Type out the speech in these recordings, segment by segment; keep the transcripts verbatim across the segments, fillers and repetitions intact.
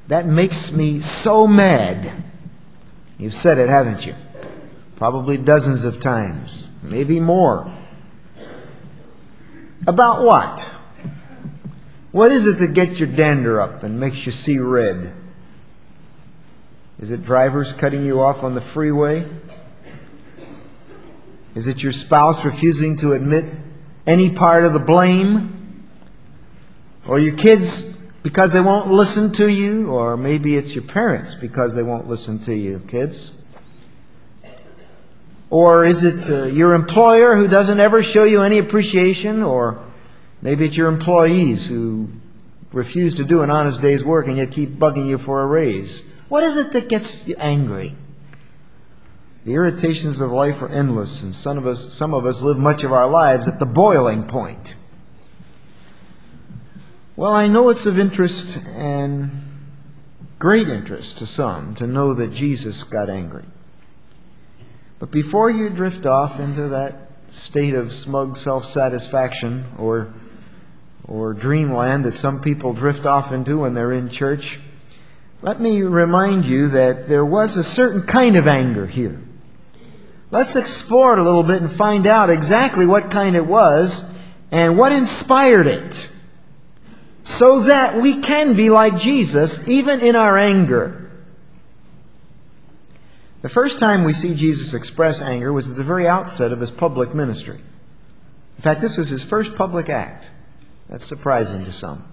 That makes me so mad. You've said it, haven't you? Probably dozens of times, maybe more. About what? What is it that gets your dander up and makes you see red? Is it drivers cutting you off on the freeway? Is it your spouse refusing to admit any part of the blame? Or your kids because they won't listen to you? Or maybe it's your parents because they won't listen to you, kids? Or is it uh, your employer who doesn't ever show you any appreciation? Or maybe it's your employees who refuse to do an honest day's work and yet keep bugging you for a raise. What is it that gets you angry? The irritations of life are endless, and some of us, some of us live much of our lives at the boiling point. Well, I know it's of interest and great interest to some to know that Jesus got angry. But before you drift off into that state of smug self-satisfaction or or dreamland that some people drift off into when they're in church, let me remind you that there was a certain kind of anger here. Let's explore it a little bit and find out exactly what kind it was and what inspired it, so that we can be like Jesus even in our anger. The first time we see Jesus express anger was at the very outset of His public ministry. In fact, this was His first public act. That's surprising to some.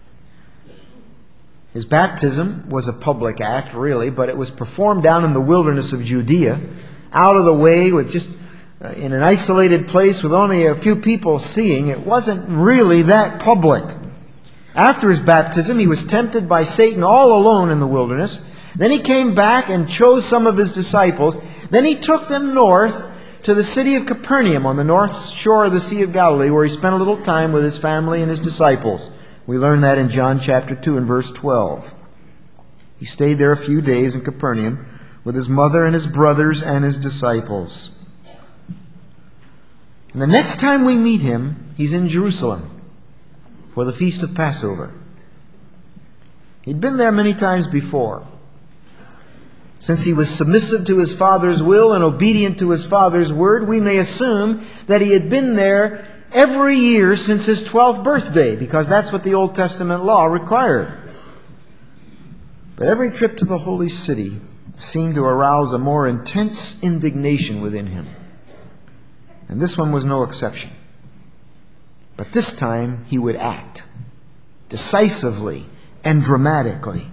His baptism was a public act, really, but it was performed down in the wilderness of Judea, out of the way, with just uh, in an isolated place with only a few people seeing. It wasn't really that public. After His baptism, He was tempted by Satan all alone in the wilderness. Then He came back and chose some of His disciples. Then He took them north to the city of Capernaum on the north shore of the Sea of Galilee, where He spent a little time with His family and His disciples. We learn that in John chapter two and verse twelve. He stayed there a few days in Capernaum with His mother and His brothers and His disciples. And the next time we meet Him, He's in Jerusalem for the feast of Passover. He'd been there many times before. Since He was submissive to His Father's will and obedient to His Father's word, we may assume that He had been there every year since His twelfth birthday, because that's what the Old Testament law required. But every trip to the holy city seemed to arouse a more intense indignation within Him. And this one was no exception. But this time He would act decisively and dramatically.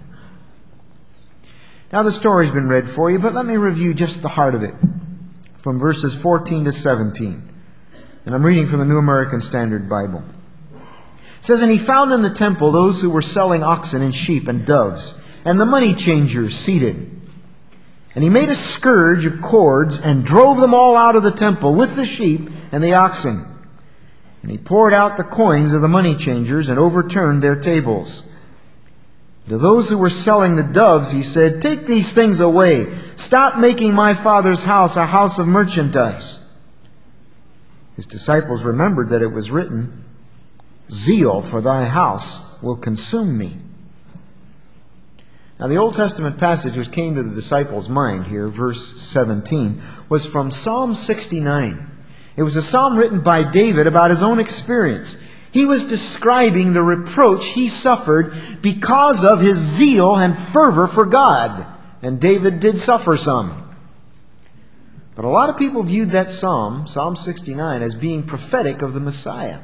Now the story's been read for you, but let me review just the heart of it from verses fourteen to seventeen. And I'm reading from the New American Standard Bible. It says, "And He found in the temple those who were selling oxen and sheep and doves, and the money changers seated. And He made a scourge of cords and drove them all out of the temple with the sheep and the oxen. And He poured out the coins of the money changers and overturned their tables. To those who were selling the doves He said, 'Take these things away. Stop making my Father's house a house of merchandise.' His disciples remembered that it was written, 'Zeal for thy house will consume me.'" Now the Old Testament passage which came to the disciples' mind here, verse seventeen, was from Psalm sixty-nine. It was a psalm written by David about his own experience. He was describing the reproach he suffered because of his zeal and fervor for God. And David did suffer some. But a lot of people viewed that psalm, Psalm sixty-nine, as being prophetic of the Messiah.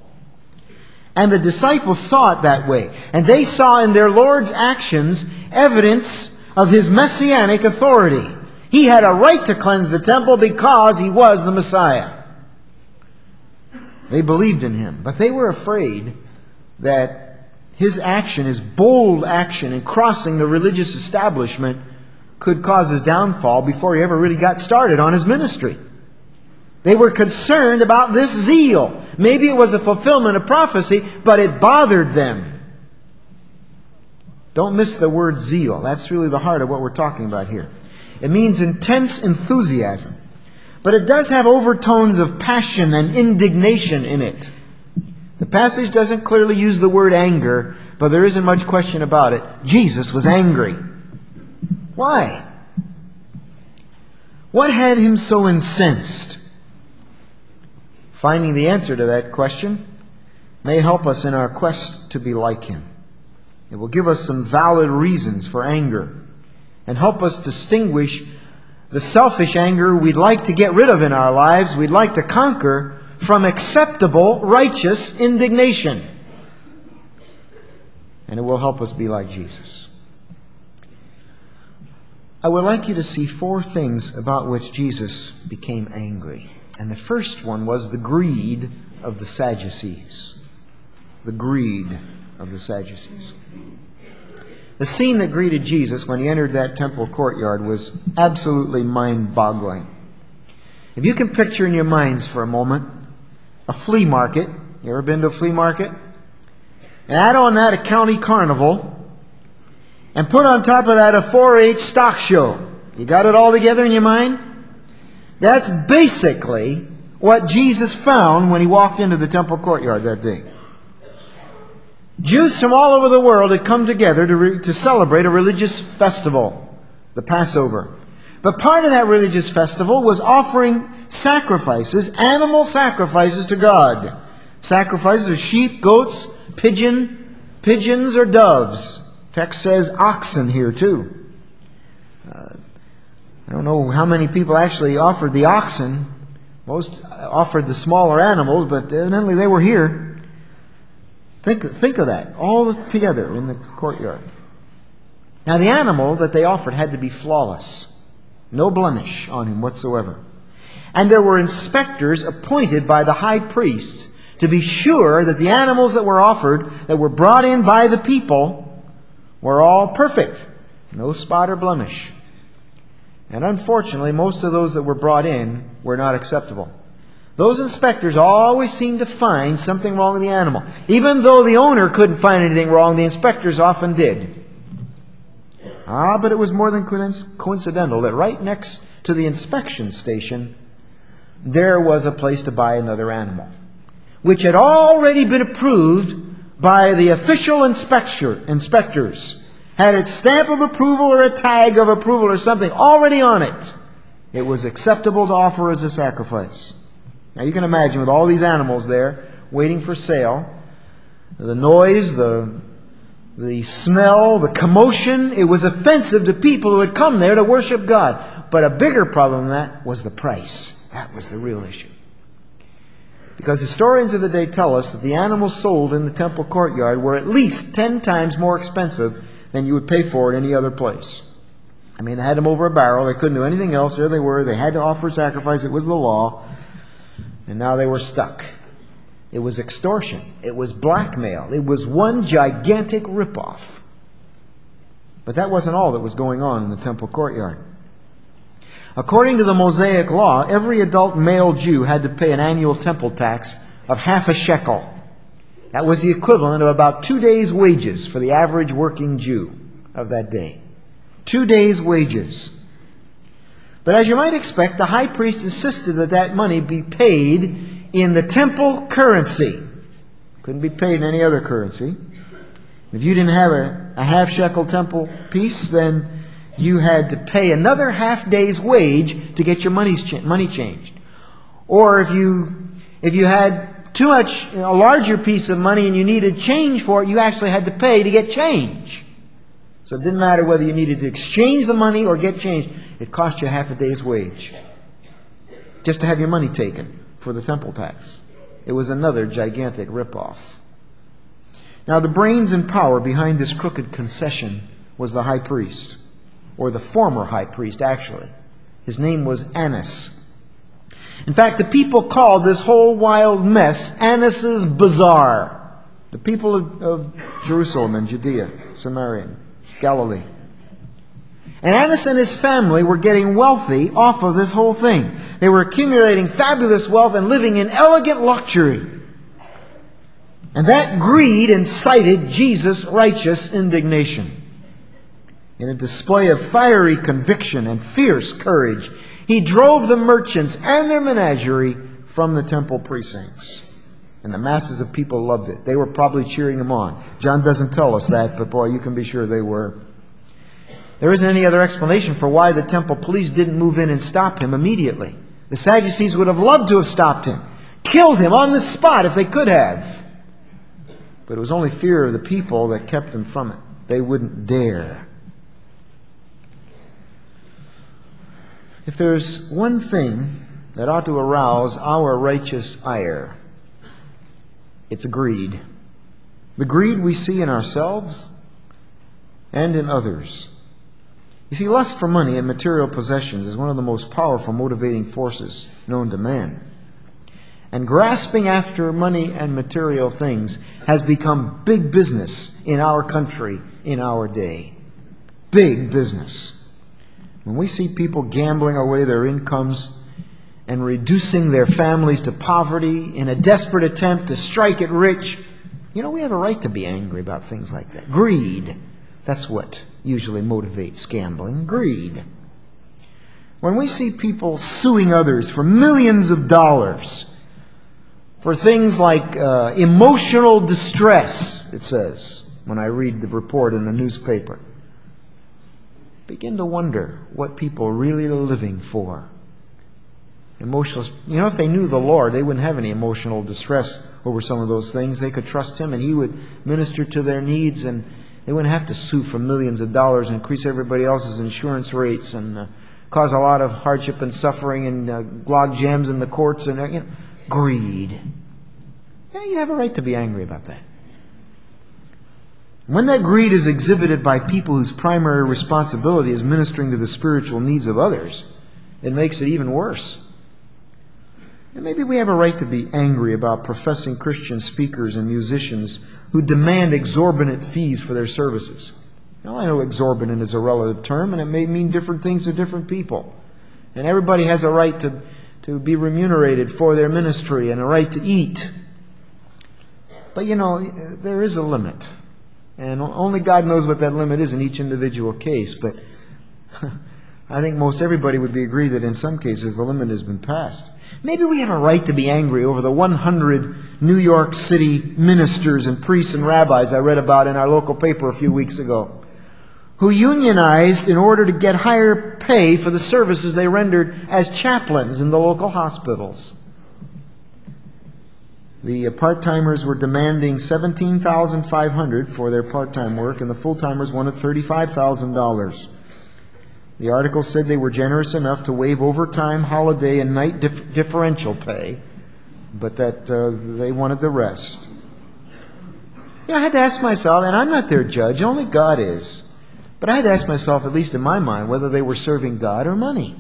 And the disciples saw it that way. And they saw in their Lord's actions evidence of His messianic authority. He had a right to cleanse the temple because He was the Messiah. They believed in Him, but they were afraid that His action, His bold action in crossing the religious establishment, could cause His downfall before He ever really got started on His ministry. They were concerned about this zeal. Maybe it was a fulfillment of prophecy, but it bothered them. Don't miss the word zeal. That's really the heart of what we're talking about here. It means intense enthusiasm. But it does have overtones of passion and indignation in it. The passage doesn't clearly use the word anger, but there isn't much question about it. Jesus was angry. Why? What had him so incensed? Finding the answer to that question may help us in our quest to be like him. It will give us some valid reasons for anger and help us distinguish the selfish anger we'd like to get rid of in our lives, we'd like to conquer, from acceptable, righteous indignation. And it will help us be like Jesus. I would like you to see four things about which Jesus became angry. And the first one was the greed of the Sadducees. The greed of the Sadducees. The scene that greeted Jesus when he entered that temple courtyard was absolutely mind-boggling. If you can picture in your minds for a moment a flea market. You ever been to a flea market? And add on that a county carnival. And put on top of that a four H stock show. You got it all together in your mind? That's basically what Jesus found when he walked into the temple courtyard that day. Jews from all over the world had come together to, re- to celebrate a religious festival, the Passover. But part of that religious festival was offering sacrifices, animal sacrifices to God. Sacrifices of sheep, goats, pigeon, pigeons, or doves. Text says oxen here too. Uh, I don't know how many people actually offered the oxen. Most offered the smaller animals, but evidently they were here. Think, think of that, all together in the courtyard. Now the animal that they offered had to be flawless. No blemish on him whatsoever. And there were inspectors appointed by the high priest to be sure that the animals that were offered, that were brought in by the people, were all perfect. No spot or blemish. And unfortunately, most of those that were brought in were not acceptable. Those inspectors always seemed to find something wrong with the animal. Even though the owner couldn't find anything wrong, the inspectors often did. Ah, but it was more than coincidental that right next to the inspection station, there was a place to buy another animal, which had already been approved by the official inspector, inspectors. Had its stamp of approval or a tag of approval or something already on it. It was acceptable to offer as a sacrifice. Now you can imagine with all these animals there waiting for sale, the noise, the, the smell, the commotion, it was offensive to people who had come there to worship God. But a bigger problem than that was the price. That was the real issue. Because historians of the day tell us that the animals sold in the temple courtyard were at least ten times more expensive than you would pay for at any other place. I mean, they had them over a barrel. They couldn't do anything else. There they were. They had to offer sacrifice. It was the law. And now they were stuck. It was extortion. It was blackmail. It was one gigantic ripoff. But that wasn't all that was going on in the temple courtyard. According to the Mosaic law, every adult male Jew had to pay an annual temple tax of half a shekel. That was the equivalent of about two days' wages for the average working Jew of that day. Two days' wages. But as you might expect, the high priest insisted that that money be paid in the temple currency. Couldn't be paid in any other currency. If you didn't have a, a half shekel temple piece, then you had to pay another half day's wage to get your money's cha- money changed. Or if you if you had too much, you know, a larger piece of money and you needed change for it, you actually had to pay to get change. So it didn't matter whether you needed to exchange the money or get change. It cost you half a day's wage just to have your money taken for the temple tax. It was another gigantic ripoff. Now the brains and power behind this crooked concession was the high priest, or the former high priest actually. His name was Annas. In fact, the people called this whole wild mess Annas' Bazaar. The people of, of Jerusalem and Judea, Samaria, Galilee. And Annas and his family were getting wealthy off of this whole thing. They were accumulating fabulous wealth and living in elegant luxury. And that greed incited Jesus' righteous indignation. In a display of fiery conviction and fierce courage, he drove the merchants and their menagerie from the temple precincts. And the masses of people loved it. They were probably cheering him on. John doesn't tell us that, but boy, you can be sure they were. There isn't any other explanation for why the temple police didn't move in and stop him immediately. The Sadducees would have loved to have stopped him, killed him on the spot if they could have. But it was only fear of the people that kept them from it. They wouldn't dare. If there's one thing that ought to arouse our righteous ire, it's greed. The greed we see in ourselves and in others. You see, lust for money and material possessions is one of the most powerful motivating forces known to man. And grasping after money and material things has become big business in our country, in our day. Big business. When we see people gambling away their incomes and reducing their families to poverty in a desperate attempt to strike it rich, you know, we have a right to be angry about things like that. Greed. That's what usually motivates gambling. Greed. When we see people suing others for millions of dollars for things like uh, emotional distress, it says, when I read the report in the newspaper, begin to wonder what people really are living for. Emotional, you know, if they knew the Lord, they wouldn't have any emotional distress over some of those things. They could trust Him and He would minister to their needs, and they wouldn't have to sue for millions of dollars and increase everybody else's insurance rates and uh, cause a lot of hardship and suffering and uh, log jams in the courts and uh, you know, greed. Yeah, you have a right to be angry about that. When that greed is exhibited by people whose primary responsibility is ministering to the spiritual needs of others, it makes it even worse. And maybe we have a right to be angry about professing Christian speakers and musicians who demand exorbitant fees for their services. Now, I know exorbitant is a relative term, and it may mean different things to different people. And everybody has a right to, to be remunerated for their ministry and a right to eat. But, you know, there is a limit. And only God knows what that limit is in each individual case. But I think most everybody would be agreed that in some cases the limit has been passed. Maybe we have a right to be angry over the one hundred New York City ministers and priests and rabbis I read about in our local paper a few weeks ago, who unionized in order to get higher pay for the services they rendered as chaplains in the local hospitals. The part-timers were demanding seventeen thousand five hundred dollars for their part-time work, and the full-timers wanted thirty-five thousand dollars. The article said they were generous enough to waive overtime, holiday, and night dif- differential pay, but that uh, they wanted the rest. You know, I had to ask myself, and I'm not their judge, only God is, but I had to ask myself, at least in my mind, whether they were serving God or money.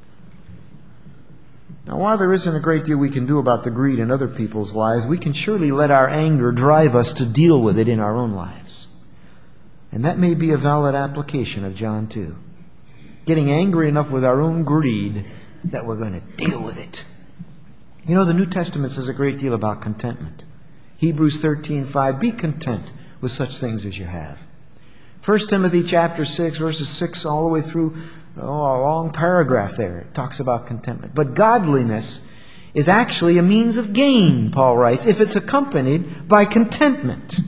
Now, while there isn't a great deal we can do about the greed in other people's lives, we can surely let our anger drive us to deal with it in our own lives. And that may be a valid application of John two. Getting angry enough with our own greed that we're going to deal with it. You know, the New Testament says a great deal about contentment. Hebrews thirteen five, be content with such things as you have. First Timothy chapter six, verses six all the way through, oh, a long paragraph there. It talks about contentment. But godliness is actually a means of gain, Paul writes, if it's accompanied by contentment.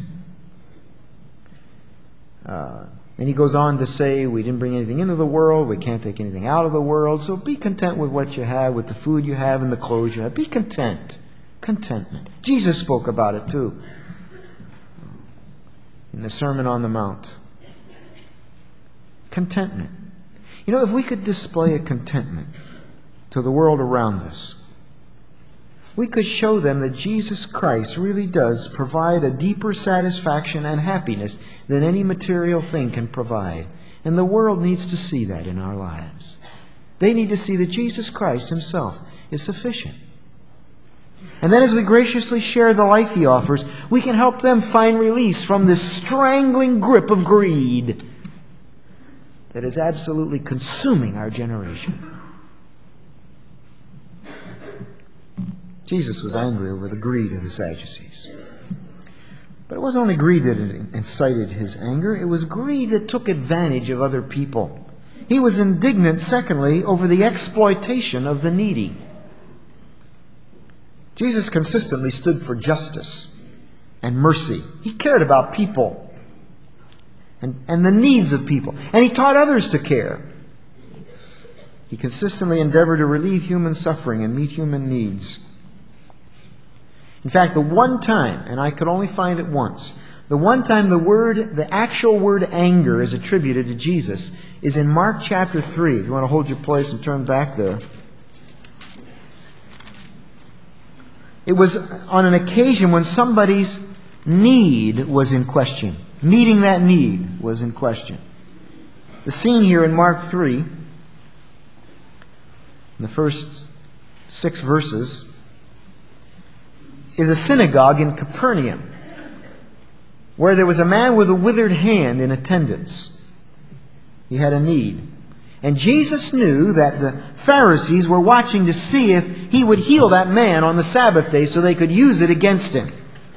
Uh, and he goes on to say, we didn't bring anything into the world, we can't take anything out of the world, so be content with what you have, with the food you have and the clothes you have. Be content. Contentment. Jesus spoke about it too in the Sermon on the Mount. Contentment. You know, if we could display a contentment to the world around us, we could show them that Jesus Christ really does provide a deeper satisfaction and happiness than any material thing can provide. And the world needs to see that in our lives. They need to see that Jesus Christ Himself is sufficient. And then as we graciously share the life He offers, we can help them find release from this strangling grip of greed that is absolutely consuming our generation. Jesus was angry over the greed of the Sadducees. But it wasn't only greed that incited His anger, it was greed that took advantage of other people. He was indignant, secondly, over the exploitation of the needy. Jesus consistently stood for justice and mercy. He cared about people and, and the needs of people. And He taught others to care. He consistently endeavored to relieve human suffering and meet human needs. In fact, the one time, and I could only find it once, the one time the word, the actual word anger is attributed to Jesus is in Mark chapter three. If you want to hold your place and turn back there. It was on an occasion when somebody's need was in question. Meeting that need was in question. The scene here in Mark three, in the first six verses, is a synagogue in Capernaum, where there was a man with a withered hand in attendance. He had a need. And Jesus knew that the Pharisees were watching to see if He would heal that man on the Sabbath day so they could use it against Him.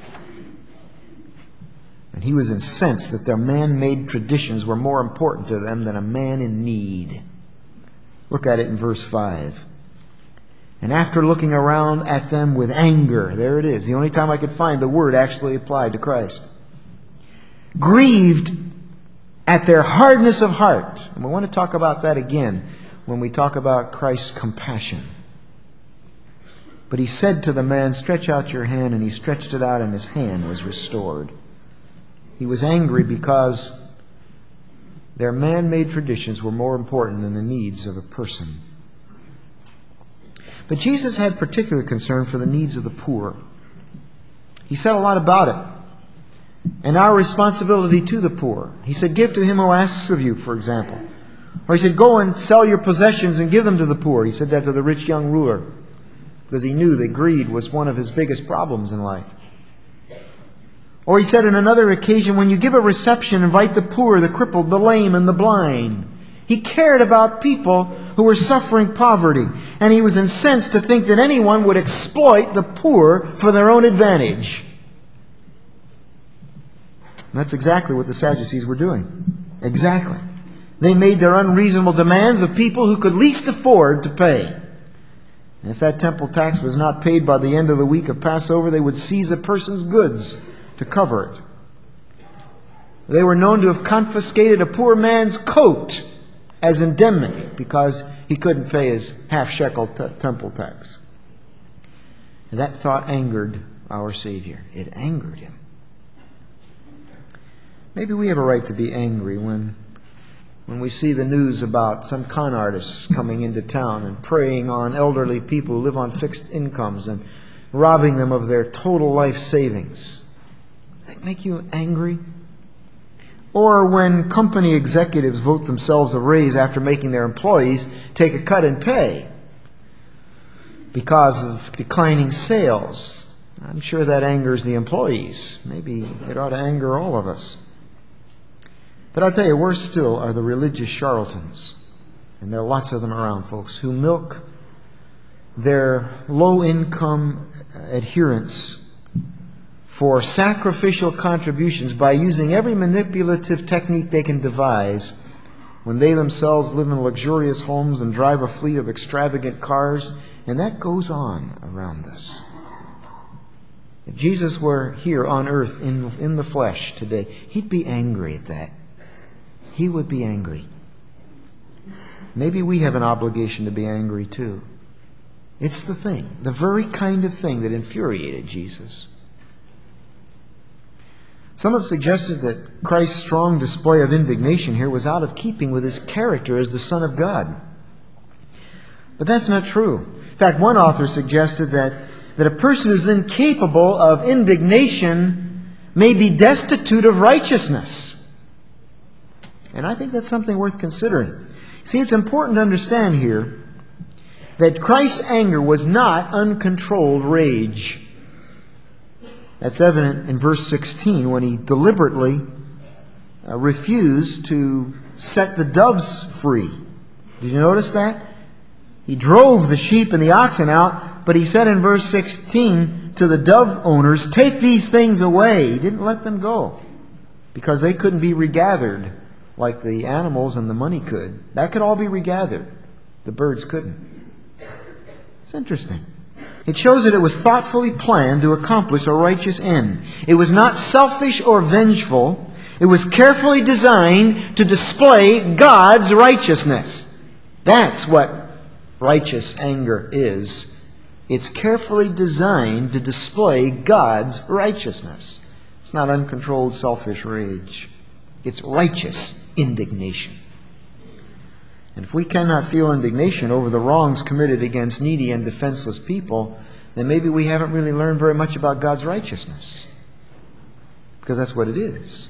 And He was incensed that their man-made traditions were more important to them than a man in need. Look at it in verse five. And after looking around at them with anger, there it is, the only time I could find the word actually applied to Christ, grieved at their hardness of heart. And we want to talk about that again when we talk about Christ's compassion. But He said to the man, "Stretch out your hand," and he stretched it out, and his hand was restored. He was angry because their man-made traditions were more important than the needs of a person. But Jesus had particular concern for the needs of the poor. He said a lot about it. And our responsibility to the poor. He said, "Give to him who asks of you," for example. Or He said, "Go and sell your possessions and give them to the poor." He said that to the rich young ruler because He knew that greed was one of his biggest problems in life. Or He said on another occasion, "When you give a reception, invite the poor, the crippled, the lame, and the blind." He cared about people who were suffering poverty. And He was incensed to think that anyone would exploit the poor for their own advantage. And that's exactly what the Sadducees were doing. Exactly. They made their unreasonable demands of people who could least afford to pay. And if that temple tax was not paid by the end of the week of Passover, they would seize a person's goods to cover it. They were known to have confiscated a poor man's coat as indemnity because he couldn't pay his half-shekel t- temple tax. And that thought angered our Savior. It angered Him. Maybe we have a right to be angry when, when we see the news about some con artists coming into town and preying on elderly people who live on fixed incomes and robbing them of their total life savings. Does that make you angry? Or when company executives vote themselves a raise after making their employees take a cut in pay because of declining sales. I'm sure that angers the employees. Maybe it ought to anger all of us. But I'll tell you, worse still are the religious charlatans. And there are lots of them around, folks, who milk their low-income adherents for sacrificial contributions by using every manipulative technique they can devise when they themselves live in luxurious homes and drive a fleet of extravagant cars. And that goes on around us. If Jesus were here on earth in, in the flesh today, He'd be angry at that. He would be angry. Maybe we have an obligation to be angry too. It's the thing, the very kind of thing that infuriated Jesus. Some have suggested that Christ's strong display of indignation here was out of keeping with His character as the Son of God. But that's not true. In fact, one author suggested that, that a person who's incapable of indignation may be destitute of righteousness. And I think that's something worth considering. See, it's important to understand here that Christ's anger was not uncontrolled rage. That's evident in verse sixteen when He deliberately uh, refused to set the doves free. Did you notice that? He drove the sheep and the oxen out, but He said in verse sixteen to the dove owners, "Take these things away." He didn't let them go because they couldn't be regathered like the animals and the money could. That could all be regathered. The birds couldn't. It's interesting. It shows that it was thoughtfully planned to accomplish a righteous end. It was not selfish or vengeful. It was carefully designed to display God's righteousness. That's what righteous anger is. It's carefully designed to display God's righteousness. It's not uncontrolled selfish rage. It's righteous indignation. And if we cannot feel indignation over the wrongs committed against needy and defenseless people, then maybe we haven't really learned very much about God's righteousness. Because that's what it is.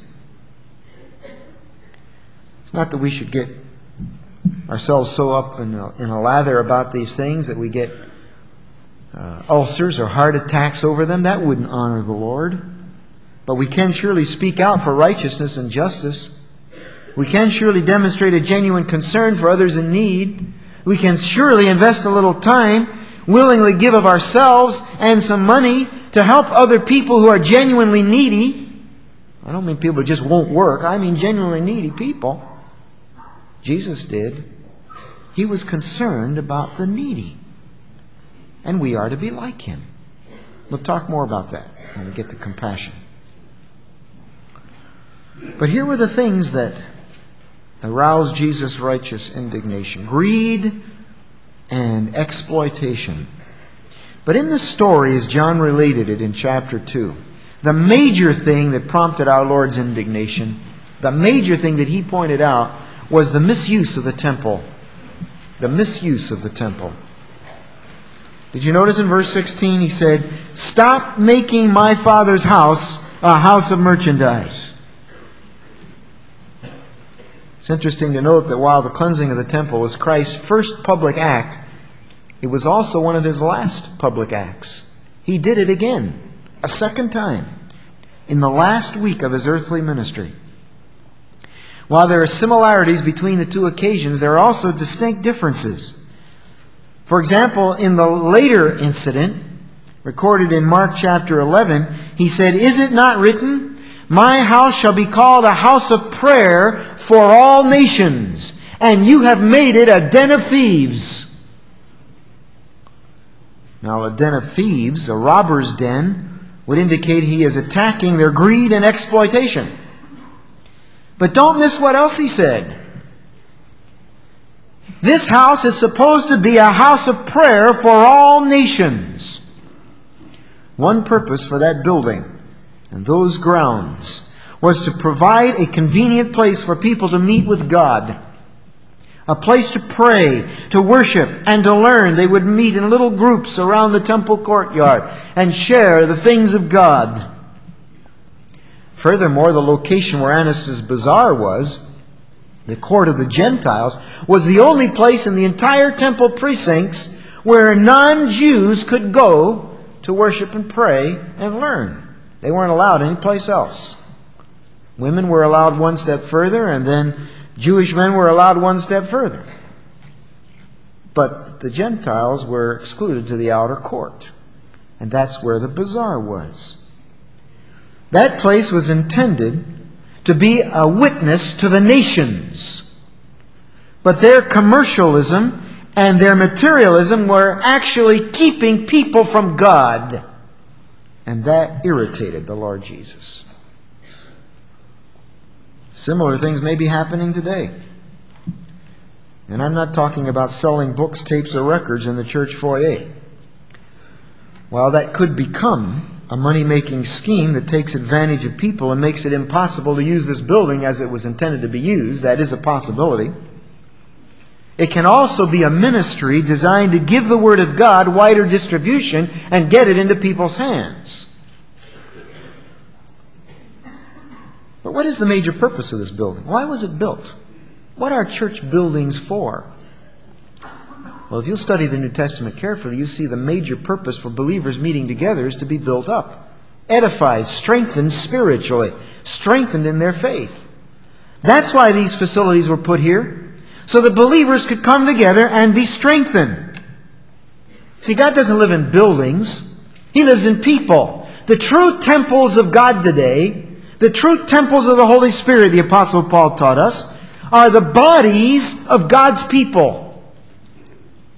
It's not that we should get ourselves so up in a, in a lather about these things that we get uh, ulcers or heart attacks over them. That wouldn't honor the Lord. But we can surely speak out for righteousness and justice. We can surely demonstrate a genuine concern for others in need. We can surely invest a little time, willingly give of ourselves and some money to help other people who are genuinely needy. I don't mean people who just won't work. I mean genuinely needy people. Jesus did. He was concerned about the needy. And we are to be like Him. We'll talk more about that when we get to compassion. But here were the things that aroused Jesus' righteous indignation. Greed and exploitation. But in the story, as John related it in chapter two, the major thing that prompted our Lord's indignation, the major thing that He pointed out, was the misuse of the temple. The misuse of the temple. Did you notice in verse sixteen, He said, "Stop making my Father's house a house of merchandise." It's interesting to note that while the cleansing of the temple was Christ's first public act, it was also one of His last public acts. He did it again, a second time, in the last week of His earthly ministry. While there are similarities between the two occasions, there are also distinct differences. For example, in the later incident, recorded in Mark chapter eleven, He said, "Is it not written, 'My house shall be called a house of prayer for all nations, and you have made it a den of thieves'"? Now, a den of thieves, a robber's den, would indicate he is attacking their greed and exploitation. But don't miss what else He said. This house is supposed to be a house of prayer for all nations. One purpose for that building and those grounds was to provide a convenient place for people to meet with God. A place to pray, to worship, and to learn. They would meet in little groups around the temple courtyard and share the things of God. Furthermore, the location where Annas' bazaar was, the court of the Gentiles, was the only place in the entire temple precincts where non-Jews could go to worship and pray and learn. They weren't allowed anyplace else. Women were allowed one step further, and then Jewish men were allowed one step further. But the Gentiles were excluded to the outer court. And that's where the bazaar was. That place was intended to be a witness to the nations. But their commercialism and their materialism were actually keeping people from God. And that irritated the Lord Jesus. Similar things may be happening today. And I'm not talking about selling books, tapes, or records in the church foyer. While that could become a money-making scheme that takes advantage of people and makes it impossible to use this building as it was intended to be used, that is a possibility. It can also be a ministry designed to give the Word of God wider distribution and get it into people's hands. But what is the major purpose of this building? Why was it built? What are church buildings for? Well, if you'll study the New Testament carefully, you see the major purpose for believers meeting together is to be built up, edified, strengthened spiritually, strengthened in their faith. That's why these facilities were put here, so that believers could come together and be strengthened. See, God doesn't live in buildings. He lives in people. The true temples of God today, the true temples of the Holy Spirit, the Apostle Paul taught us, are the bodies of God's people.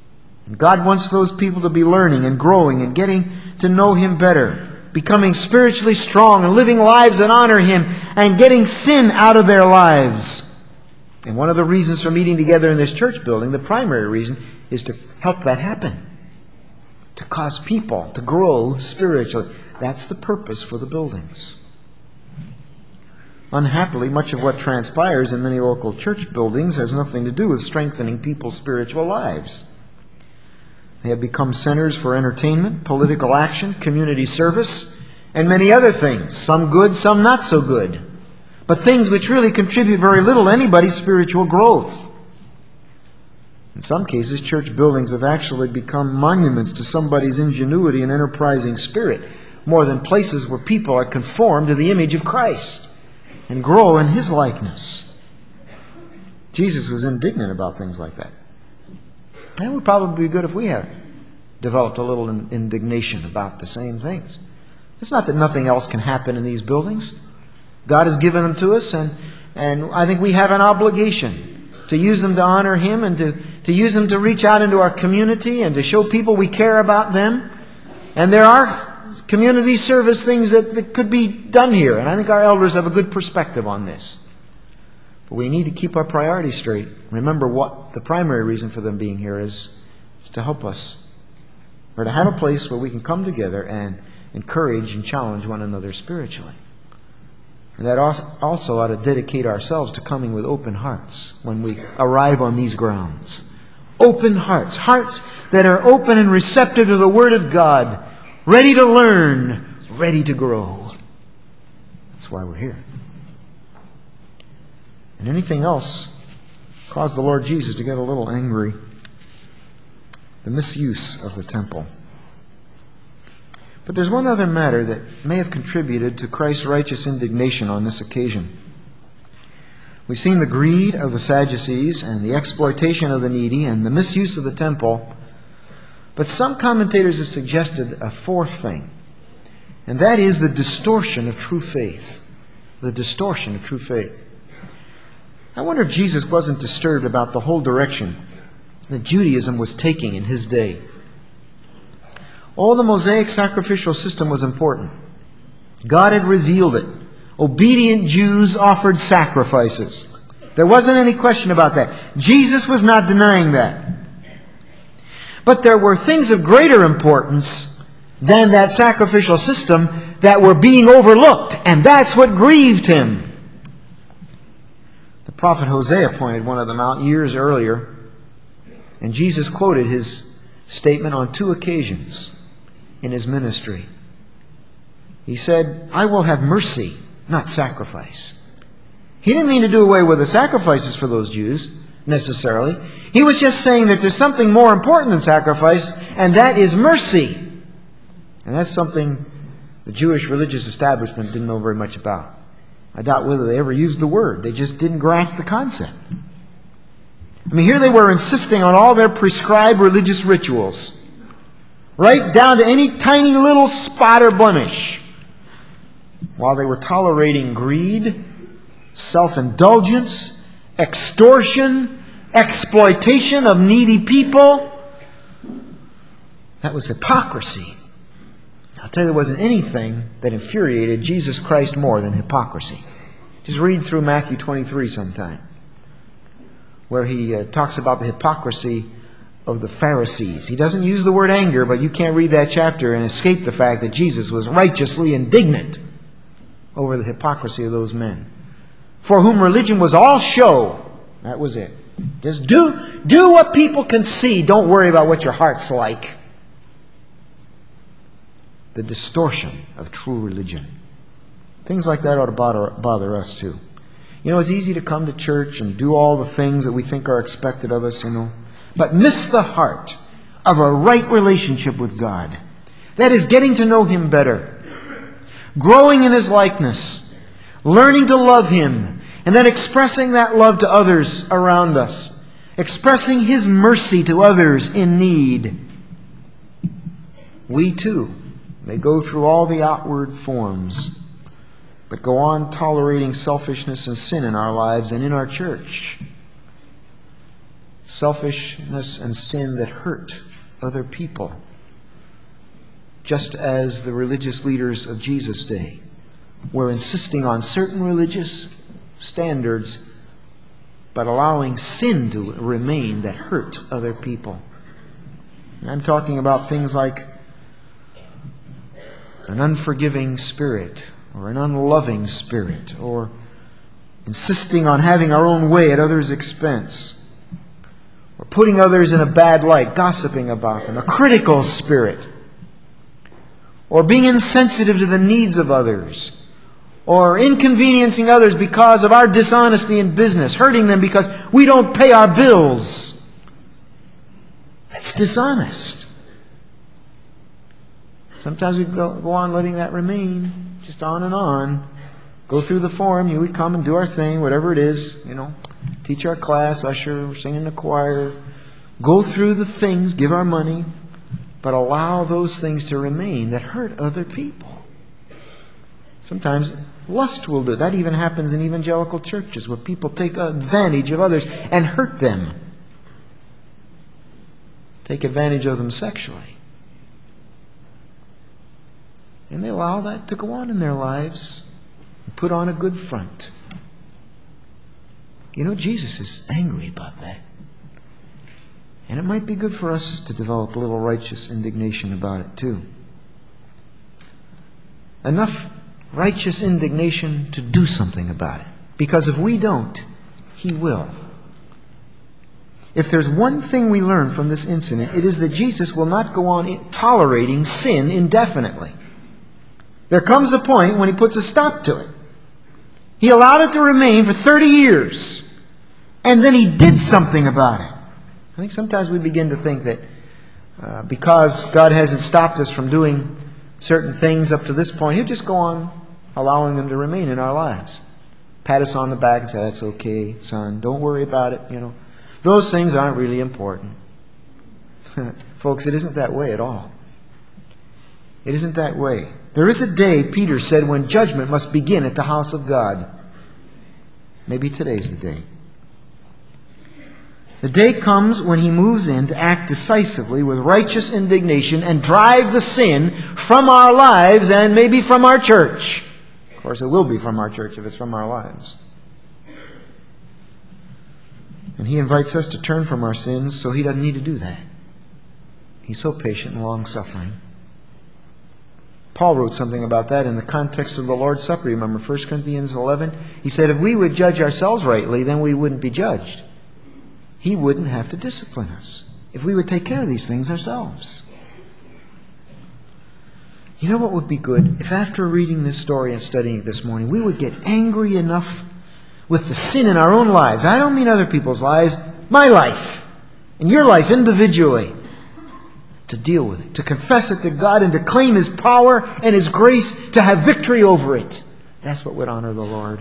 And God wants those people to be learning and growing and getting to know Him better, becoming spiritually strong and living lives that honor Him and getting sin out of their lives. And one of the reasons for meeting together in this church building, the primary reason, is to help that happen. To cause people to grow spiritually. That's the purpose for the buildings. Unhappily, much of what transpires in many local church buildings has nothing to do with strengthening people's spiritual lives. They have become centers for entertainment, political action, community service, and many other things. Some good, some not so good. But things which really contribute very little to anybody's spiritual growth. In some cases, church buildings have actually become monuments to somebody's ingenuity and enterprising spirit, more than places where people are conformed to the image of Christ and grow in His likeness. Jesus was indignant about things like that. It would probably be good if we had developed a little indignation about the same things. It's not that nothing else can happen in these buildings. God has given them to us, and, and I think we have an obligation to use them to honor Him and to, to use them to reach out into our community and to show people we care about them. And there are community service things that, that could be done here, and I think our elders have a good perspective on this. But we need to keep our priorities straight. Remember what the primary reason for them being here is, is to help us, or to have a place where we can come together and encourage and challenge one another spiritually. And that also ought to dedicate ourselves to coming with open hearts when we arrive on these grounds. Open hearts. Hearts that are open and receptive to the Word of God. Ready to learn. Ready to grow. That's why we're here. And anything else caused the Lord Jesus to get a little angry. The misuse of the temple. But there's one other matter that may have contributed to Christ's righteous indignation on this occasion. We've seen the greed of the Sadducees and the exploitation of the needy and the misuse of the temple. But some commentators have suggested a fourth thing, and that is the distortion of true faith. The distortion of true faith. I wonder if Jesus wasn't disturbed about the whole direction that Judaism was taking in His day. All the Mosaic sacrificial system was important. God had revealed it. Obedient Jews offered sacrifices. There wasn't any question about that. Jesus was not denying that. But there were things of greater importance than that sacrificial system that were being overlooked, and that's what grieved Him. The prophet Hosea pointed one of them out years earlier, and Jesus quoted his statement on two occasions in His ministry. He said, I will have mercy, not sacrifice. He didn't mean to do away with the sacrifices for those Jews, necessarily. He was just saying that there's something more important than sacrifice, and that is mercy. And that's something the Jewish religious establishment didn't know very much about. I doubt whether they ever used the word. They just didn't grasp the concept. I mean, here they were insisting on all their prescribed religious rituals, right down to any tiny little spot or blemish, while they were tolerating greed, self-indulgence, extortion, exploitation of needy people. That was hypocrisy. I'll tell you, there wasn't anything that infuriated Jesus Christ more than hypocrisy. Just read through Matthew twenty-three sometime, where He uh, talks about the hypocrisy of the Pharisees. He doesn't use the word anger, but you can't read that chapter and escape the fact that Jesus was righteously indignant over the hypocrisy of those men, for whom religion was all show. That was it. Just do, do what people can see. Don't worry about what your heart's like. The distortion of true religion. Things like that ought to bother, bother us too. You know, it's easy to come to church and do all the things that we think are expected of us, you know, but miss the heart of a right relationship with God. That is getting to know Him better, growing in His likeness, learning to love Him, and then expressing that love to others around us, expressing His mercy to others in need. We too may go through all the outward forms, but go on tolerating selfishness and sin in our lives and in our church. Selfishness and sin that hurt other people, just as the religious leaders of Jesus' day were insisting on certain religious standards, but allowing sin to remain that hurt other people. And I'm talking about things like an unforgiving spirit, or an unloving spirit, or insisting on having our own way at others' expense, or putting others in a bad light, gossiping about them, a critical spirit, or being insensitive to the needs of others, or inconveniencing others because of our dishonesty in business, hurting them because we don't pay our bills. That's dishonest. Sometimes we go, go on letting that remain, just on and on. Go through the form, you we come and do our thing, whatever it is, you know, teach our class, usher, sing in the choir, go through the things, give our money, but allow those things to remain that hurt other people. Sometimes lust will do it. That even happens in evangelical churches where people take advantage of others and hurt them. Take advantage of them sexually. And they allow that to go on in their lives. Put on a good front. You know, Jesus is angry about that. And it might be good for us to develop a little righteous indignation about it too. Enough righteous indignation to do something about it. Because if we don't, He will. If there's one thing we learn from this incident, it is that Jesus will not go on tolerating sin indefinitely. There comes a point when He puts a stop to it. He allowed it to remain for thirty years. And then He did something about it. I think sometimes we begin to think that uh, because God hasn't stopped us from doing certain things up to this point, He'll just go on allowing them to remain in our lives. Pat us on the back and say, that's okay, son. Don't worry about it. You know, those things aren't really important. Folks, it isn't that way at all. It isn't that way. There is a day, Peter said, when judgment must begin at the house of God. Maybe today's the day. The day comes when He moves in to act decisively with righteous indignation and drive the sin from our lives and maybe from our church. Of course, it will be from our church if it's from our lives. And He invites us to turn from our sins, so He doesn't need to do that. He's so patient and long-suffering. Paul wrote something about that in the context of the Lord's Supper. Remember First Corinthians eleven? He said, if we would judge ourselves rightly, then we wouldn't be judged. He wouldn't have to discipline us if we would take care of these things ourselves. You know what would be good? If after reading this story and studying it this morning, we would get angry enough with the sin in our own lives. I don't mean other people's lives, my life, and your life individually. To deal with it, to confess it to God, and to claim His power and His grace to have victory over it. That's what would honor the Lord.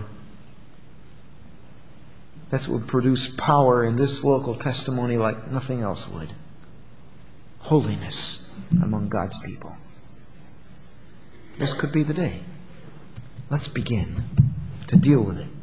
That's what would produce power in this local testimony like nothing else would. Holiness among God's people. This could be the day. Let's begin to deal with it.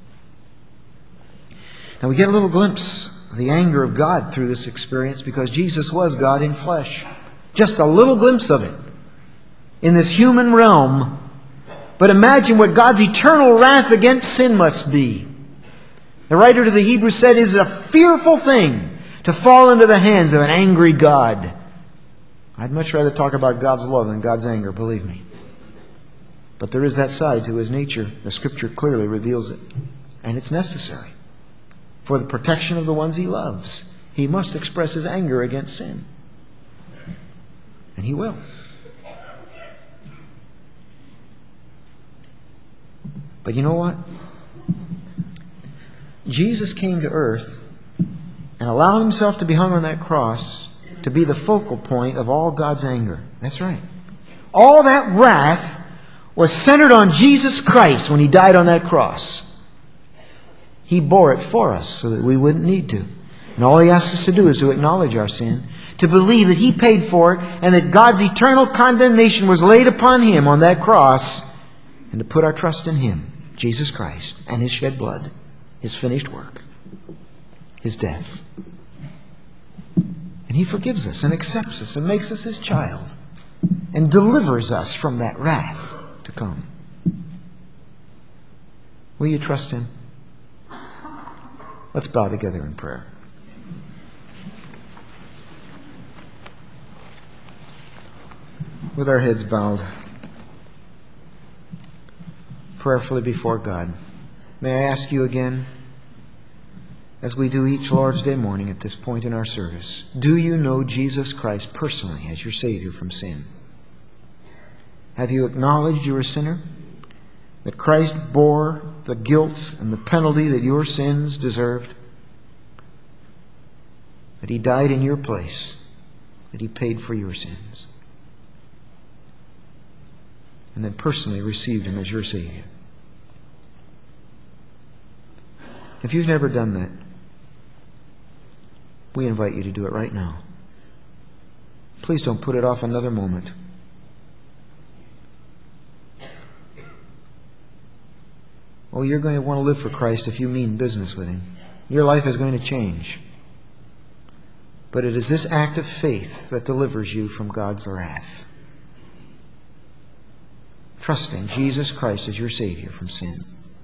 Now we get a little glimpse the anger of God through this experience because Jesus was God in flesh. Just a little glimpse of it in this human realm. But imagine what God's eternal wrath against sin must be. The writer to the Hebrews said, it is a fearful thing to fall into the hands of an angry God. I'd much rather talk about God's love than God's anger, believe me. But there is that side to His nature. The Scripture clearly reveals it. And it's necessary. For the protection of the ones He loves, He must express His anger against sin. And He will. But you know what? Jesus came to earth and allowed Himself to be hung on that cross to be the focal point of all God's anger. That's right. All that wrath was centered on Jesus Christ when He died on that cross. He bore it for us so that we wouldn't need to. And all He asks us to do is to acknowledge our sin, to believe that He paid for it, and that God's eternal condemnation was laid upon Him on that cross, and to put our trust in Him, Jesus Christ, and His shed blood, His finished work, His death. And And He forgives us and accepts us and makes us His child and delivers us from that wrath to come. Will you trust Him? Let's bow together in prayer. With our heads bowed, prayerfully before God, may I ask you again, as we do each Lord's Day morning at this point in our service, do you know Jesus Christ personally as your Savior from sin? Have you acknowledged you're a sinner? That Christ bore the guilt and the penalty that your sins deserved? That He died in your place? That He paid for your sins? And then personally received Him as your Savior? If you've never done that, we invite you to do it right now. Please don't put it off another moment. Oh, you're going to want to live for Christ if you mean business with Him. Your life is going to change. But it is this act of faith that delivers you from God's wrath. Trusting Jesus Christ as your Savior from sin.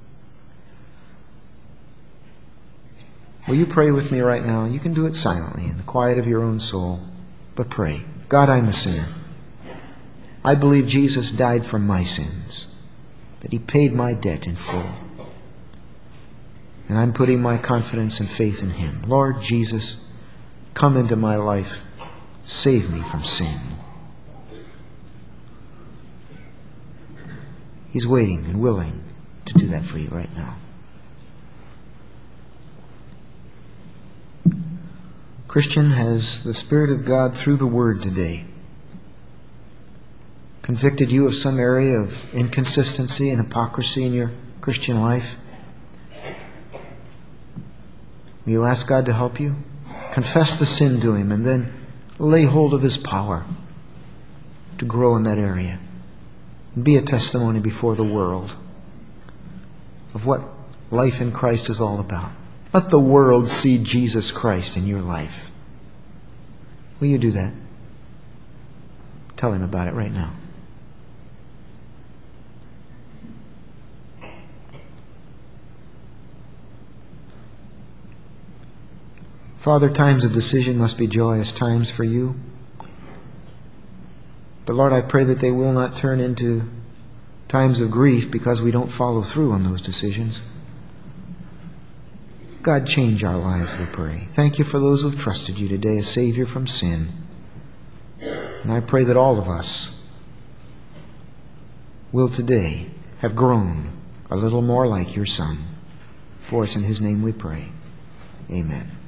Will you pray with me right now? You can do it silently in the quiet of your own soul. But pray. God, I'm a sinner. I believe Jesus died for my sins. That He paid my debt in full. And I'm putting my confidence and faith in Him. Lord Jesus, come into my life. Save me from sin. He's waiting and willing to do that for you right now. Christian, has the Spirit of God through the Word today convicted you of some area of inconsistency and hypocrisy in your Christian life? Will you ask God to help you? Confess the sin to Him and then lay hold of His power to grow in that area. Be a testimony before the world of what life in Christ is all about. Let the world see Jesus Christ in your life. Will you do that? Tell Him about it right now. Father, times of decision must be joyous times for you. But Lord, I pray that they will not turn into times of grief because we don't follow through on those decisions. God, change our lives, we pray. Thank you for those who have trusted you today as Savior from sin. And I pray that all of us will today have grown a little more like your Son. For it's in His name we pray. Amen.